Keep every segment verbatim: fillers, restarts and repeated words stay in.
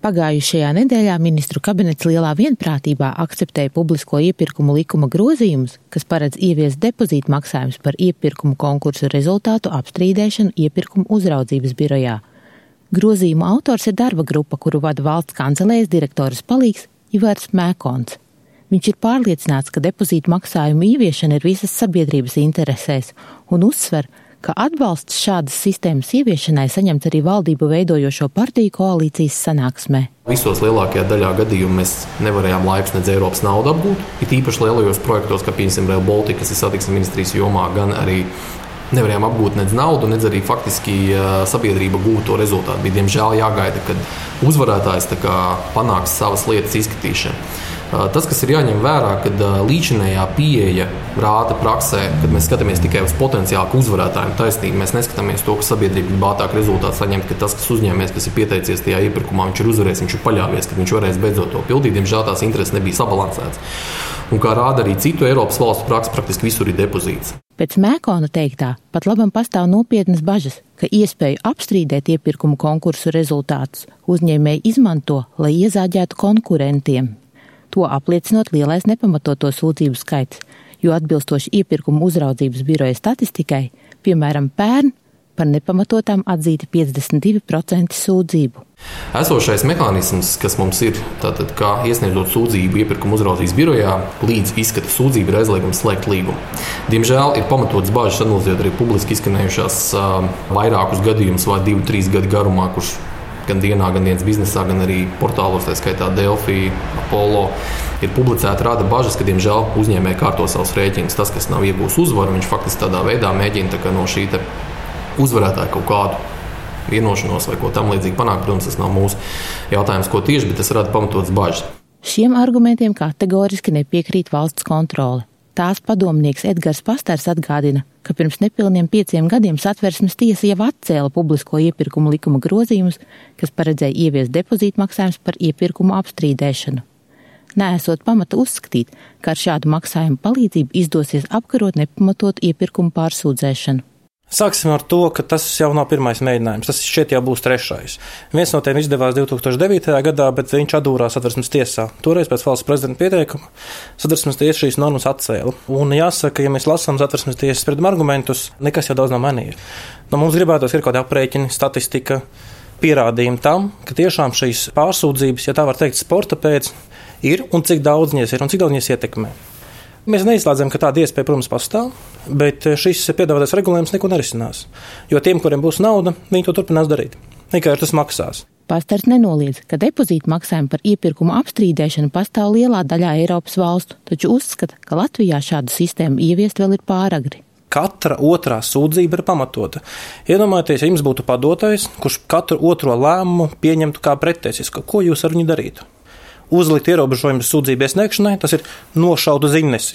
Pagājušajā nedēļā ministru kabinets lielā vienprātībā akceptēja publisko iepirkumu likuma grozījumus, kas paredz ieviest depozītu maksājumus par iepirkumu konkursu rezultātu apstrīdēšanu iepirkumu uzraudzības birojā. Grozījuma autors ir darba grupa, kuru vada valsts kancelējas direktoras palīgs Ivars Mēkons. Viņš ir pārliecināts, ka depozītu maksājumu ieviešana ir visas sabiedrības interesēs un uzsver, ka atbalsts šādas sistēmas ieviešanai saņemts arī valdību veidojošo partiju koalīcijas sanāksmē. Visos lielākajā daļā gadījumu mēs nevarējām laikus nedz Eiropas naudu apgūt, it īpaši lielajos projektos, kā piemēram Rail Baltica, kas ir satiksmes ministrijas jomā, gan arī nevarējām apgūt nedz naudu, nedz arī faktiski sabiedrība gūt to rezultātu. Bija diemžēl jāgaida, kad uzvarētājs tā kā panāks savas lietas izskatīšanu. Tas, kas ir jāņem vērā, kad līdzinējā pieeja rāda praksē, kad mēs skatāmies tikai uz potenciālu uzvarētājiem taisnību, mēs neskatāmies to, ka sabiedrība grib ātrāk rezultātu saņemt, ka tas, kas uzņēmējs, kas ir pieteicies tajā iepirkumā, viņš ir uzvarējis, viņš ir paļāvies, ka viņš varēs beidzot to pildīt, diemžēl tās intereses nebija sabalansētas. Un kā rāda arī citu Eiropas valstu praksa, praktiski visur ir depozīts. Pēc Mēkona teiktā, pat labam pastāv nopietnas bažas, ka iespēju apstrīdēt iepirkumu konkursu rezultātus uzņēmēji izmanto, lai iezāģētu konkurentiem. To apliecinot lielais nepamatoto sūdzību skaits, jo atbilstoši iepirkumu uzraudzības biroja statistikai, piemēram, pērn par nepamatotām atzīti piecdesmit divi procenti sūdzību. Esošais mehānisms, kas mums ir, tātad kā iesniedzot sūdzību iepirkumu uzraudzības birojā, līdz izskata sūdzību ir aizliegums slēgt līgumu. Diemžēl ir pamatotas bažas analizējot arī publiski izskanējušās uh, vairākus gadījumus vai divu, trīs gadu garumā, kurš gan dienā, gan dienas biznesā, gan arī portālos, tā skaitā Delfi, Apollo, ir publicēta rada bažas, ka, diemžēl, uzņēmēji kārto savus rēķinus. Tas, kas nav iegūs uzvaru, viņš faktiski tādā veidā mēģina tā kā no šī te uzvarētāja kaut kādu vienošanos vai ko tam līdzīgi panākt. Protams, tas nav mūsu jautājums, ko tieši, bet tas rada pamatotas bažas. Šiem argumentiem kategoriski nepiekrīt valsts kontrole. Tās padomnieks Edgars Pastars atgādina, ka pirms nepilniem pieciem gadiem Satversmes tiesa jau atcēla publisko iepirkumu likuma grozījumus, kas paredzēja ieviest depozītu maksājumus par iepirkumu apstrīdēšanu. Neesot pamata uzskatīt, ka ar šādu maksājumu palīdzību izdosies apkarot nepamatotu iepirkumu pārsūdzēšanu. Sāksim ar to, ka tas jau nav pirmais mēģinājums, tas šķiet jau būs trešais. Viens no tiem izdevās divi tūkstoši devītajā gadā, bet viņš atdūrās Satversmes tiesā. Toreiz pēc valsts prezidenta pieteikuma Satversmes tiesa šīs normas atcēla. Un jāsaka, ja mēs lasām Satversmes tiesas sprieduma argumentus, nekas jau daudz nav mainījies. No mums gribētos ir kaut kādi aprēķini, statistika, pierādījumi tam, ka tiešām šīs pārsūdzības, ja tā var teikt, sporta pēc ir un cik daudz viņas ir un cik daudz viņas ietekmē. Mēs neizslēdzam, ka tāda iespēja, protams, pastāv, bet šis piedāvātais regulējums neko nerisinās. Jo tiem, kuriem būs nauda, viņi to turpinās darīt. Vienkārši tas maksās. Pastars nenoliedz, ka depozītu maksājumu par iepirkumu apstrīdēšanu pastāv lielā daļā Eiropas valstu, taču uzskata, ka Latvijā šādu sistēmu ieviest vēl ir pāragri. Katra otrā sūdzība ir pamatota. Iedomājieties, ja jums būtu padotais, kurš katru otro lēmumu pieņemtu kā prettiesisku, ko jūs ar viņu darītu? Uzlikt ierobežojumus sūdzību iesniegšanai, tas ir nošautu ziņnesi.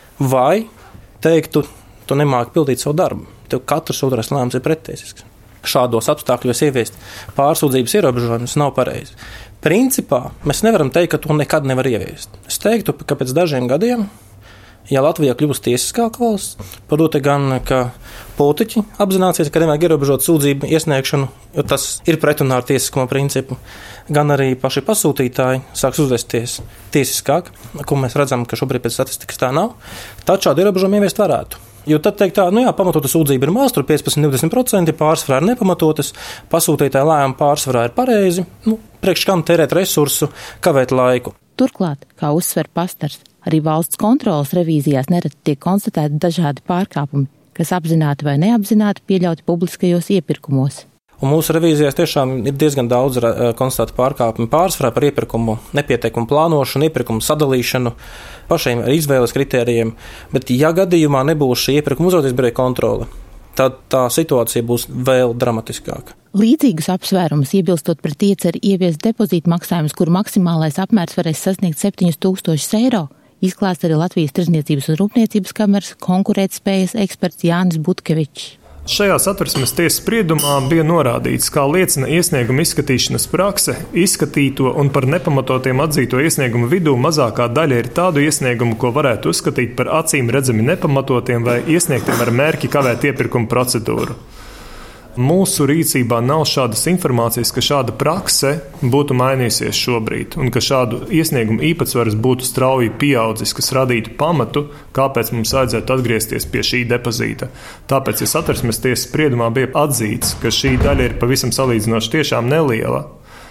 Vai teiktu, tu nemāki pildīt savu darbu, tev katrs otrais lēmums ir prettiesisks. Šādos apstākļos ieviest pārsūdzības ierobežojumus nav pareizi. Principā mēs nevaram teikt, ka to nekad nevar ieviest. Es teiktu, ka pēc dažiem gadiem, ja Latvijā kļūst tiesiskāka valsts, padot gan, ka politiķi apzināsies, ka nevajag ierobežot sūdzību iesniegšanu, jo tas ir pretrunā ar tiesiskuma principu, gan arī paši pasūtītāji sāks uzvesties tiesiskāk, ko mēs redzam, ka šobrīd pēc statistikas tā nav, tad šādu ierobežojumu ieviest varētu. Jo tad teikt tā, nu jā, pamatota sūdzība ir maz, tur piecpadsmit līdz divdesmit procenti, pārsvarā ir nepamatotas, pasūtītāja lēmuma pārsvarā ir pareizi, nu, priekš kam tērēt resursu, kavēt laiku. Turklāt, kā uzsver Pastars, arī valsts kontrolas revīzijās nereti tiek konstatēti dažādi pārkāpumi, kas apzināti vai neapzināti pieļauti publiskajos iepirkumos. Un mūsu revīzijās tiešām ir diezgan daudz konstatētu pārkāpumu pārsvarā par iepirkumu nepieteikumu plānošanu, iepirkumu sadalīšanu, pašiem izvēles kritērijiem, bet ja gadījumā nebūs šī iepirkuma uzraudzības biroja kontrole, tad tā situācija būs vēl dramatiskāka. Līdzīgus apsvērumus iebilstot pret ieceri ieviest depozītu maksājumus, kur maksimālais apmērs varēs sasniegt septiņus tūkstošus eiro, izklāst arī Latvijas Tirdzniecības un Rūpniecības kameras konkurētspējas eksperts Jānis Butkevičs. Šajā Satversmes tiesas spriedumā bija norādīts, kā liecina iesnieguma izskatīšanas prakse, izskatīto un par nepamatotiem atzīto iesniegumu vidū mazākā daļa ir tādu iesniegumu, ko varētu uzskatīt par acīm redzami nepamatotiem vai iesniegtiem ar mērķi kavēt iepirkuma procedūru. Mūsu rīcībā nav šādas informācijas, ka šāda prakse būtu mainījusies šobrīd un ka šādu iesniegumu īpatsvars būtu strauji pieaudzis, kas radītu pamatu, kāpēc mums vajadzētu atgriezties pie šī depozīta. Tāpēc, ja Satversmes tiesas spriedumā bija atzīts, ka šī daļa ir pavisam salīdzinoši tiešām neliela,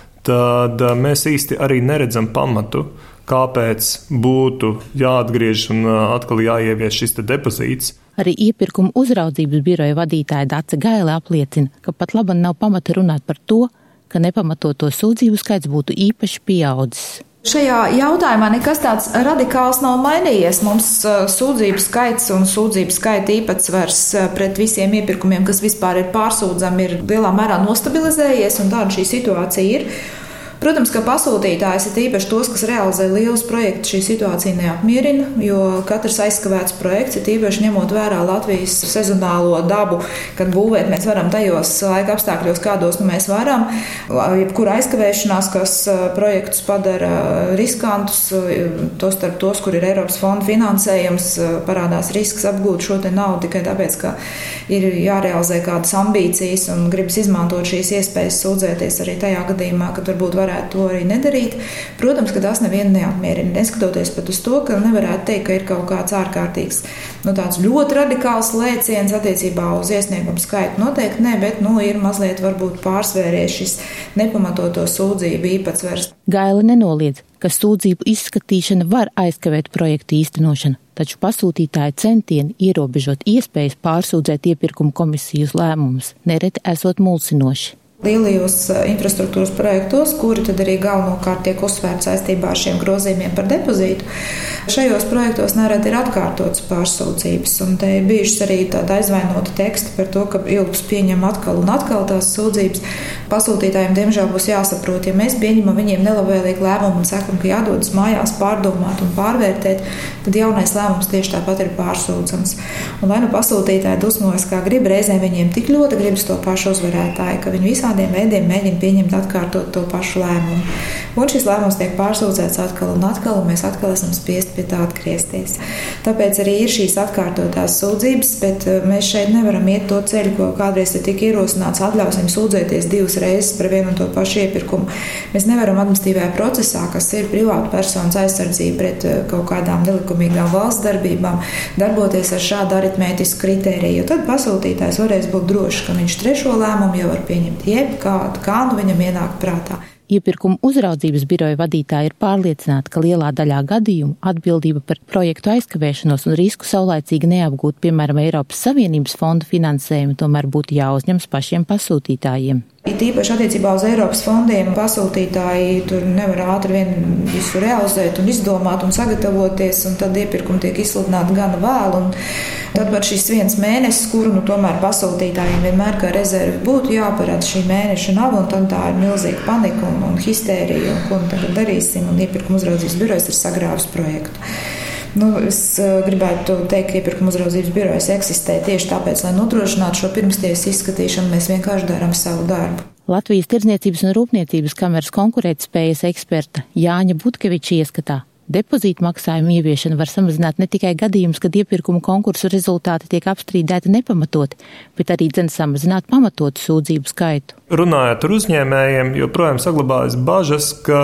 tad mēs īsti arī neredzam pamatu, kāpēc būtu jāatgriež un atkal jāievieš šis depozīts. Arī iepirkuma uzraudzības biroja vadītāja Dace Gaile apliecina, ka pat laban nav pamata runāt par to, ka nepamatoto sūdzību skaits būtu īpaši pieaudzis. Šajā jautājumā nekas tāds radikāls nav mainījies. Mums sūdzību skaits un sūdzību skaita īpatsvars pret visiem iepirkumiem, kas vispār ir pārsūdzami, ir lielā mērā nostabilizējies, un tāda šī situācija ir. Protams, ka pasūtītājs ir īpaši tos, kas realizē lielus projektus, šī situācija neapmierina, jo katrs aizskavēts projekts ir īpaši ņemot vērā Latvijas sezonālo dabu, kad būvēt mēs varam tajos laika apstākļos, kādos nu mēs varam. Jebkura aizkavēšanās, kas projektus padara riskantus, tos starp tos, kur ir Eiropas fonda finansējums, parādās risks apgūt šo te naudu tikai tāpēc, ka ir jārealizē kādas ambīcijas un gribas izmantot šīs iespējas sūdzēties arī tajā gadījumā, kad varbūt var varētu to arī nedarīt. Protams, ka tas nevienu neapmierina, neskatoties pat uz to, ka nevarētu teikt, ka ir kaut kāds ārkārtīgs, nu tāds ļoti radikāls lēciens attiecībā uz iesniegumu skaitu. Noteikti ne, bet nu ir mazliet varbūt pārsvēries šis nepamatoto sūdzību īpatsvars. Gaile nenoliedz, ka sūdzību izskatīšana var aizkavēt projektu īstenošanu, taču pasūtītāja centieni ierobežot iespējas pārsūdzēt iepirkuma komisijas lēmumus nereti esot mulsinoši. Lielajos infrastruktūras projektos, kuri tad arī galvenokārt tiek uzsvērti saistībā ar šiem grozījumiem par depozītu, šajos projektos nereti ir atkārtotas pārsūdzības, un te ir bijušas arī tāda aizvainota teksta par to, ka ilgus pieņem atkal un atkal tās sūdzības. Pasūtītājiem diemžēl būs jāsaprot, ja mēs pieņemam viņiem nelabvēlīgu lēmumu un sakam, ka jādodas mājās pārdomāt un pārvērtēt, tad jaunais lēmums tieši tāpat ir pārsūdzams. Un vai nu pasūtītāji dusmojas, kā grib, reizēm viņiem tik ļoti gribas to pašu uzvarētāju, ka viņi visā tādiem veidiem mēģina pieņemt atkārtot to pašu lēmumu. Un šis lēmums tiek pārsūdzēts atkal un atkal, un mēs atkal esam spiesti pie tā atgriezties. Tāpēc arī ir šīs atkārtotās sūdzības, bet mēs šeit nevaram iet to ceļu, ko kādreiz te tika ierosināts, atļausim sūdzēties divas reizes par vienu un to pašu iepirkumu. Mēs nevaram administratīvajā procesā, kas ir privāta personas aizsardzība pret kaut kādām nelikumīgām valsts darbībām, darboties ar šādu aritmētisku kritēriju, jo tad pasūtītājs varēs būt drošs, ka viņš trešo lēmumu jau var pieņemt jebkādu, kā nu viņam ienāk prātā. Iepirkuma uzraudzības biroja vadītāja ir pārliecināta, ka lielā daļā gadījumu atbildība par projektu aizkavēšanos un risku saulaicīgi neapgūt, piemēram, Eiropas Savienības fonda finansējumu, tomēr būtu jāuzņems pašiem pasūtītājiem. It īpaši attiecībā uz Eiropas fondiem pasūtītāji tur nevar ātri vien visu realizēt un izdomāt un sagatavoties, un tad iepirkumi tiek izsludināti gana vēlu. Tad pat šis viens mēnesis, kuru nu tomēr pasūtītājiem vienmēr kā rezervi būtu jāparāda, šī mēneša nav, un tad tā ir milzīga panika un, un histērija, un ko nu tagad darīsim, un iepirkuma uzraudzības birojas ir sagrāvis projektu. Nu, es gribētu teikt, ka iepirkuma uzraudzības birojas eksistē tieši tāpēc, lai nodrošinātu šo pirmstiesas izskatīšanu, mēs vienkārši darām savu darbu. Latvijas Tirdzniecības un Rūpniecības kameras konkurētspējas eksperta Jāņa Butkeviča ieskatā. Depozītu maksājumu ieviešana var samazināt ne tikai gadījumus, kad iepirkuma konkursu rezultāti tiek apstrīdēti nepamatoti, bet arī dzen samazināt pamatotu sūdzību skaitu. Runājot ar uzņēmējiem, joprojām saglabājas bažas, ka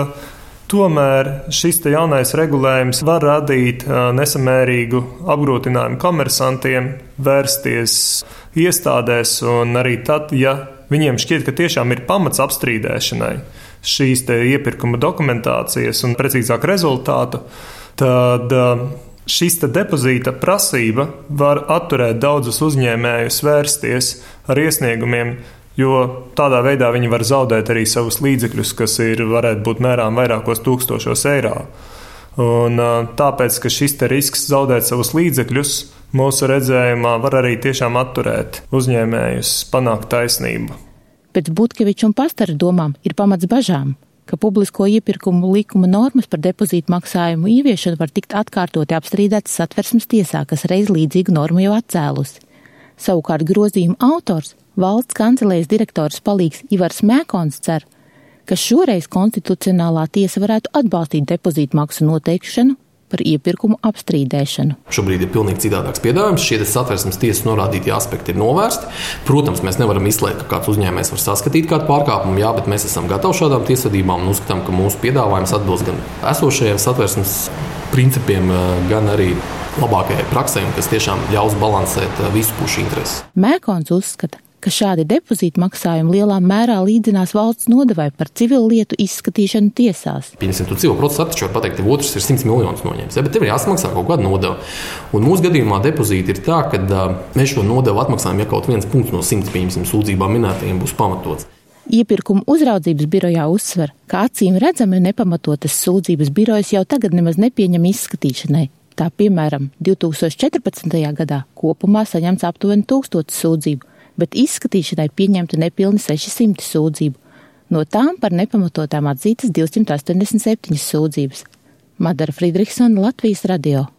tomēr šis te jaunais regulējums var radīt nesamērīgu apgrūtinājumu komersantiem vērsties iestādēs, un arī tad, ja viņiem šķiet, ka tiešām ir pamats apstrīdēšanai šīs te iepirkuma dokumentācijas un precīzāk rezultātu, tad šis te depozīta prasība var atturēt daudzus uzņēmējus vērsties ar iesniegumiem, jo tādā veidā viņi var zaudēt arī savus līdzekļus, kas ir, varētu būt mērām vairākos tūkstošos eiro. Un tāpēc, ka šis te risks zaudēt savus līdzekļus, mūsu redzējumā var arī tiešām atturēt uzņēmējus panākt taisnību. Pēc Butkeviča un Pastara domām ir pamats bažām, ka publisko iepirkumu likuma normas par depozītu maksājumu ieviešanu var tikt atkārtoti apstrīdētas Satversmes tiesā, kas reiz līdzīgu normu jau atcēlusi. Savukārt grozījuma autors, valsts kancelējas direktors palīgs Ivars Mēkons cer, ka šoreiz konstitucionālā tiesa varētu atbalstīt depozītu maksu noteikšanu, par iepirkumu apstrīdēšanu. Šobrīd ir pilnīgi citādāks piedāvājums. Šie Satversmes tiesas norādītie aspekti ir novērsti. Protams, mēs nevaram izslēgt, ka kāds uzņēmējs var saskatīt kādu pārkāpumu, jā, bet mēs esam gatavi šādām tiesvedībām un uzskatām, ka mūsu piedāvājums atbilst gan esošajiem Satversmes principiem, gan arī labākajai praksē, kas tiešām ļaus balansēt visu pušu intereses. Mēkons uzskata, ka šādi depozītu maksājumi lielā mērā līdzinās valsts nodevai par civilu lietu izskatīšanu tiesās. Pieņemsim, tu civilu procesu attačot pateikt, tev otrs ir simts miljonus noņemts, ja, bet tev ir jāsamaksā kaut kāda nodeva. Un mūsu gadījumā depozīti ir tā, ka uh, mēs šo nodevu atmaksājam, ja kaut viens punkts no simts, pieņemsim, sūdzībā minētajiem būs pamatots. Iepirkuma uzraudzības birojā uzsver, ka acīm redzami nepamatotas sūdzības birojas jau tagad nemaz nepieņem izskatīšanai. Tā, piemēram, divi tūkstoši četrpadsmitajā gadā kopumā saņemts aptuveni tūkstotis sūdzību, bet izskatīšanai pieņemta nepilni seši simti sūdzību. No tām par nepamatotām atzītas divsimt astoņdesmit septiņas sūdzības. Madara Friedrichsona, Latvijas radio.